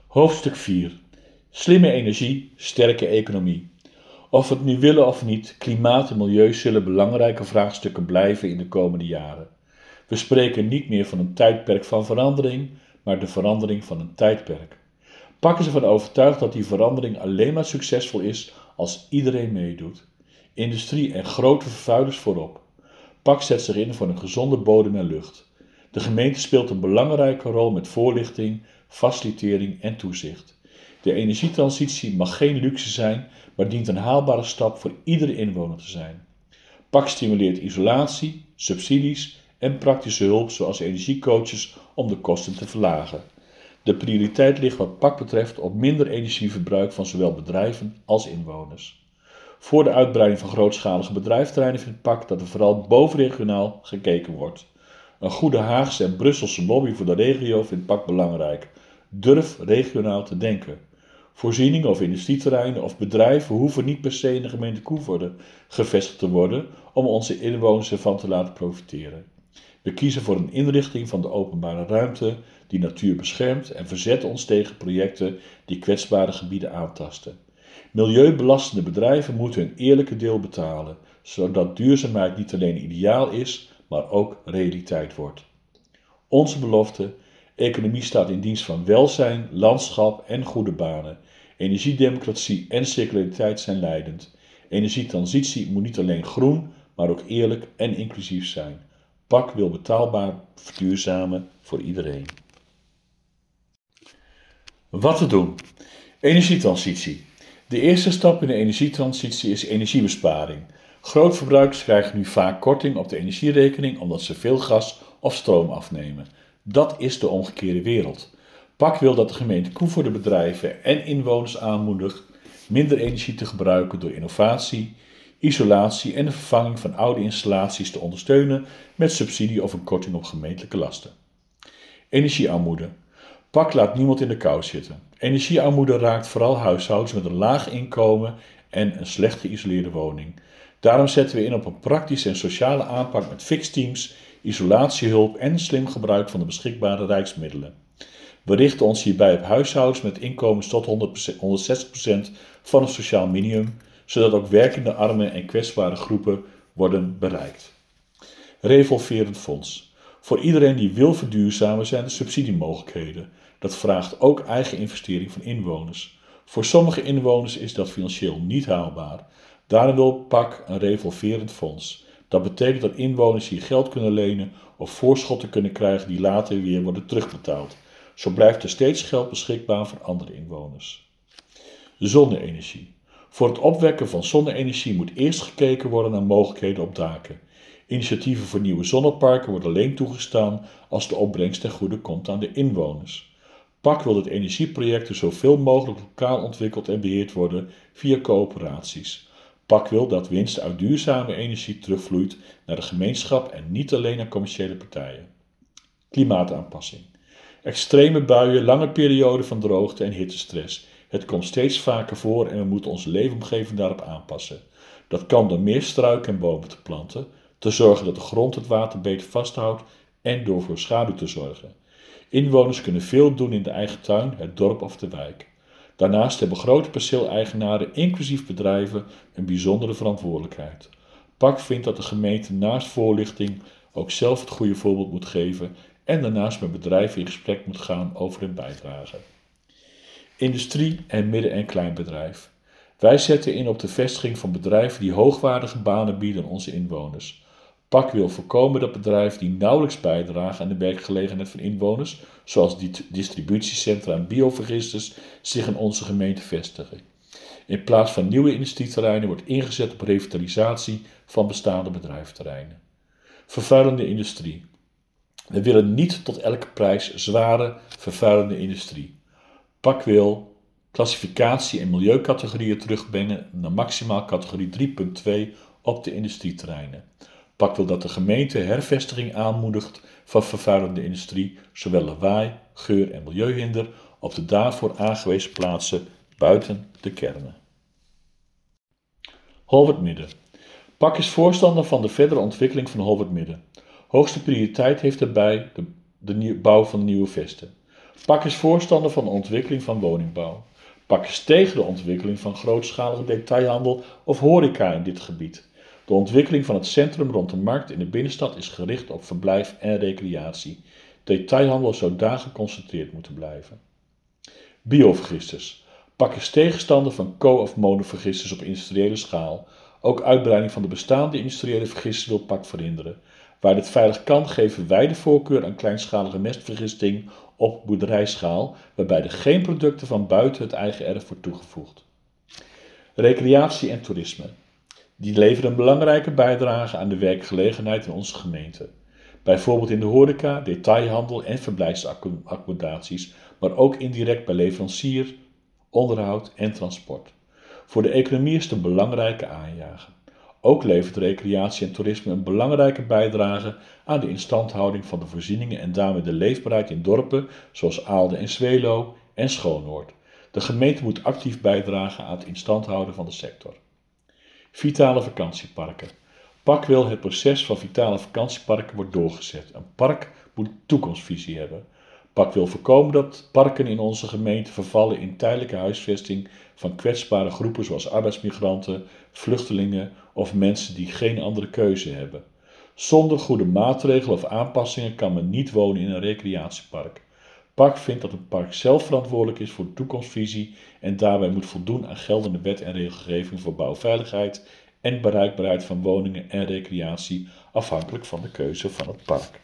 Hoofdstuk 4. Slimme energie, sterke economie. Of we het nu willen of niet, klimaat en milieu zullen belangrijke vraagstukken blijven in de komende jaren. We spreken niet meer van een tijdperk van verandering, maar de verandering van een tijdperk. PAK is ervan overtuigd dat die verandering alleen maar succesvol is als iedereen meedoet. Industrie en grote vervuilers voorop. PAK zet zich in voor een gezonde bodem en lucht. De gemeente speelt een belangrijke rol met voorlichting, facilitering en toezicht. De energietransitie mag geen luxe zijn, maar dient een haalbare stap voor iedere inwoner te zijn. PAK stimuleert isolatie, subsidies en praktische hulp zoals energiecoaches om de kosten te verlagen. De prioriteit ligt wat PAK betreft op minder energieverbruik van zowel bedrijven als inwoners. Voor de uitbreiding van grootschalige bedrijfterreinen vindt PAK dat er vooral bovenregionaal gekeken wordt. Een goede Haagse en Brusselse lobby voor de regio vindt PAK belangrijk. Durf regionaal te denken. Voorzieningen of industrieterreinen of bedrijven hoeven niet per se in de gemeente Koevoorde gevestigd te worden om onze inwoners ervan te laten profiteren. We kiezen voor een inrichting van de openbare ruimte die natuur beschermt en verzetten ons tegen projecten die kwetsbare gebieden aantasten. Milieubelastende bedrijven moeten hun eerlijke deel betalen, zodat duurzaamheid niet alleen ideaal is, maar ook realiteit wordt. Onze belofte: economie staat in dienst van welzijn, landschap en goede banen. Energiedemocratie en circulariteit zijn leidend. Energietransitie moet niet alleen groen, maar ook eerlijk en inclusief zijn. PAK wil betaalbaar verduurzamen voor iedereen. Wat te doen? Energietransitie. De eerste stap in de energietransitie is energiebesparing. Grootverbruikers krijgen nu vaak korting op de energierekening omdat ze veel gas of stroom afnemen. Dat is de omgekeerde wereld. PAK wil dat de gemeente Koevoorde bedrijven en inwoners aanmoedigt minder energie te gebruiken door innovatie, isolatie en de vervanging van oude installaties te ondersteunen met subsidie of een korting op gemeentelijke lasten. Energiearmoede. PAK laat niemand in de kou zitten. Energiearmoede raakt vooral huishoudens met een laag inkomen en een slecht geïsoleerde woning. Daarom zetten we in op een praktische en sociale aanpak met fixteams, isolatiehulp en slim gebruik van de beschikbare rijksmiddelen. We richten ons hierbij op huishoudens met inkomens tot 160% van het sociaal minimum, zodat ook werkende armen en kwetsbare groepen worden bereikt. Revolverend fonds. Voor iedereen die wil verduurzamen zijn er subsidiemogelijkheden. Dat vraagt ook eigen investering van inwoners. Voor sommige inwoners is dat financieel niet haalbaar. Daarom wil PAK een revolverend fonds. Dat betekent dat inwoners hier geld kunnen lenen of voorschotten kunnen krijgen die later weer worden terugbetaald. Zo blijft er steeds geld beschikbaar voor andere inwoners. Zonne-energie. Voor het opwekken van zonne-energie moet eerst gekeken worden naar mogelijkheden op daken. Initiatieven voor nieuwe zonneparken worden alleen toegestaan als de opbrengst ten goede komt aan de inwoners. PAK wil dat energieprojecten zoveel mogelijk lokaal ontwikkeld en beheerd worden via coöperaties. PAK wil dat winst uit duurzame energie terugvloeit naar de gemeenschap en niet alleen naar commerciële partijen. Klimaataanpassing. Extreme buien, lange perioden van droogte en hittestress. Het komt steeds vaker voor en we moeten onze leefomgeving daarop aanpassen. Dat kan door meer struiken en bomen te planten, te zorgen dat de grond het water beter vasthoudt en door voor schaduw te zorgen. Inwoners kunnen veel doen in de eigen tuin, het dorp of de wijk. Daarnaast hebben grote perceeleigenaren, inclusief bedrijven, een bijzondere verantwoordelijkheid. PAK vindt dat de gemeente naast voorlichting ook zelf het goede voorbeeld moet geven en daarnaast met bedrijven in gesprek moet gaan over hun bijdrage. Industrie en midden- en kleinbedrijf. Wij zetten in op de vestiging van bedrijven die hoogwaardige banen bieden aan onze inwoners. PAK wil voorkomen dat bedrijven die nauwelijks bijdragen aan de werkgelegenheid van inwoners, zoals distributiecentra en biovergisters, zich in onze gemeente vestigen. In plaats van nieuwe industrieterreinen wordt ingezet op revitalisatie van bestaande bedrijfterreinen. Vervuilende industrie. We willen niet tot elke prijs zware, vervuilende industrie. PAK wil klassificatie- en milieucategorieën terugbrengen naar maximaal categorie 3.2 op de industrieterreinen. PAK wil dat de gemeente hervestiging aanmoedigt van vervuilende industrie, zowel lawaai, geur en milieuhinder, op de daarvoor aangewezen plaatsen buiten de kernen. Holwert Midden. PAK is voorstander van de verdere ontwikkeling van Holwert Midden. Hoogste prioriteit heeft daarbij de bouw van nieuwe vesten. PAK is voorstander van de ontwikkeling van woningbouw. PAK is tegen de ontwikkeling van grootschalige detailhandel of horeca in dit gebied. De ontwikkeling van het centrum rond de markt in de binnenstad is gericht op verblijf en recreatie. Detailhandel zou daar geconcentreerd moeten blijven. Biovergisters. PAK is tegenstander van co- of monovergisters op industriële schaal. Ook uitbreiding van de bestaande industriële vergisters wil PAK verhinderen. Waar dit veilig kan, geven wij de voorkeur aan kleinschalige mestvergisting op boerderijschaal, waarbij er geen producten van buiten het eigen erf wordt toegevoegd. Recreatie en toerisme. Die leveren een belangrijke bijdrage aan de werkgelegenheid in onze gemeente. Bijvoorbeeld in de horeca, detailhandel en verblijfsaccommodaties, maar ook indirect bij leverancier, onderhoud en transport. Voor de economie is het een belangrijke aanjager. Ook levert recreatie en toerisme een belangrijke bijdrage aan de instandhouding van de voorzieningen en daarmee de leefbaarheid in dorpen zoals Aalde en Zweelo en Schoonoord. De gemeente moet actief bijdragen aan het instandhouden van de sector. Vitale vakantieparken. PAK wil het proces van vitale vakantieparken wordt doorgezet. Een park moet een toekomstvisie hebben. PAK wil voorkomen dat parken in onze gemeente vervallen in tijdelijke huisvesting van kwetsbare groepen zoals arbeidsmigranten, vluchtelingen of mensen die geen andere keuze hebben. Zonder goede maatregelen of aanpassingen kan men niet wonen in een recreatiepark. PAK vindt dat een park zelf verantwoordelijk is voor de toekomstvisie en daarbij moet voldoen aan geldende wet en regelgeving voor bouwveiligheid en bereikbaarheid van woningen en recreatie afhankelijk van de keuze van het park.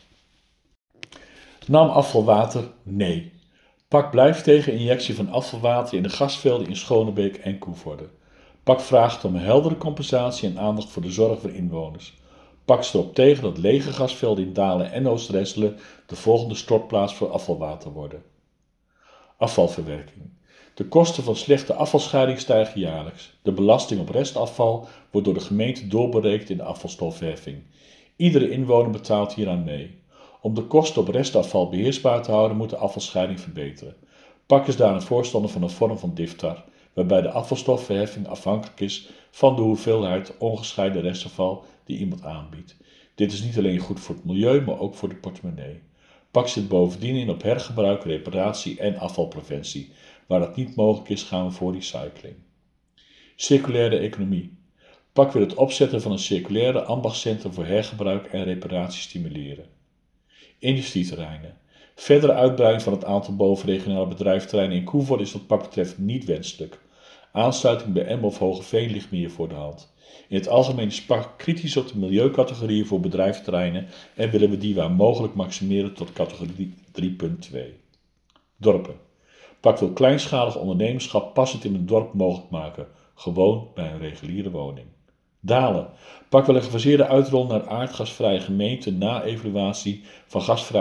Nam afvalwater? Nee. PAK blijft tegen injectie van afvalwater in de gasvelden in Schonebeek en Koevoorde. PAK vraagt om een heldere compensatie en aandacht voor de zorg voor inwoners. PAK stelt tegen dat lege gasvelden in Dalen en Oost-Resselen de volgende stortplaats voor afvalwater worden. Afvalverwerking. De kosten van slechte afvalscheiding stijgen jaarlijks. De belasting op restafval wordt door de gemeente doorberekend in de afvalstofheffing. Iedere inwoner betaalt hieraan mee. Om de kosten op restafval beheersbaar te houden moet de afvalscheiding verbeteren. PAK is daar een voorstander van een vorm van DIFTAR, waarbij de afvalstofverheffing afhankelijk is van de hoeveelheid ongescheiden restafval die iemand aanbiedt. Dit is niet alleen goed voor het milieu, maar ook voor de portemonnee. PAK zit bovendien in op hergebruik, reparatie en afvalpreventie. Waar dat niet mogelijk is, gaan we voor recycling. Circulaire economie. PAK wil het opzetten van een circulaire ambachtscentrum voor hergebruik en reparatie stimuleren. Industrieterreinen. Verdere uitbreiding van het aantal bovenregionale bedrijventerreinen in Koevoorde is wat PAK betreft niet wenselijk. Aansluiting bij Emmen of Hogeveen ligt meer voor de hand. In het algemeen is PAK kritisch op de milieucategorieën voor bedrijventerreinen en willen we die waar mogelijk maximeren tot categorie 3.2. Dorpen. PAK wil kleinschalig ondernemerschap passend in een dorp mogelijk maken, gewoon bij een reguliere woning. Dalen. PAK wil een gefaseerde uitrol naar aardgasvrije gemeente na evaluatie van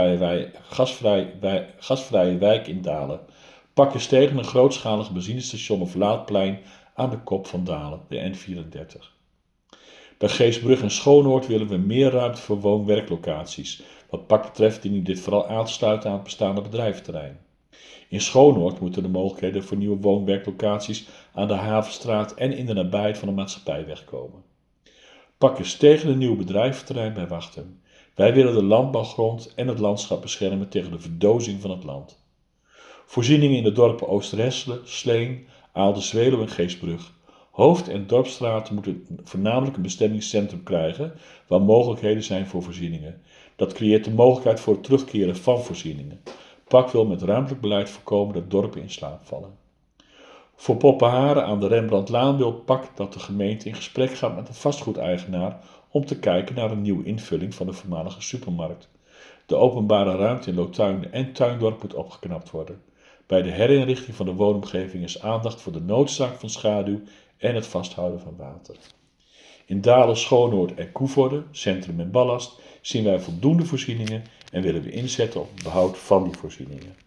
gasvrije wijk in Dalen. PAK is tegen een grootschalig benzinestation of laadplein aan de kop van Dalen, de N34. Bij Geesbrug en Schoonoord willen we meer ruimte voor woon-werklocaties. Wat PAK betreft dient dit vooral aan te sluiten aan het bestaande bedrijventerrein. In Schoonoord moeten de mogelijkheden voor nieuwe woon-werklocaties aan de Havenstraat en in de nabijheid van de maatschappijweg komen. PAK is tegen een nieuw bedrijventerrein bij Wachtem. Wij willen de landbouwgrond en het landschap beschermen tegen de verdozing van het land. Voorzieningen in de dorpen Oost-Resselen, Sleen, Aalde, Zweelo en Geesbrug. Hoofd- en dorpsstraten moeten voornamelijk een bestemmingscentrum krijgen waar mogelijkheden zijn voor voorzieningen. Dat creëert de mogelijkheid voor het terugkeren van voorzieningen. PAK wil met ruimtelijk beleid voorkomen dat dorpen in slaap vallen. Voor Poppenharen aan de Rembrandtlaan wil PAK dat de gemeente in gesprek gaat met de vastgoedeigenaar om te kijken naar een nieuwe invulling van de voormalige supermarkt. De openbare ruimte in Lotuin en Tuindorp moet opgeknapt worden. Bij de herinrichting van de woonomgeving is aandacht voor de noodzaak van schaduw en het vasthouden van water. In Dalen, Schoonoord en Koevoorde, centrum en ballast, zien wij voldoende voorzieningen en willen we inzetten op het behoud van die voorzieningen.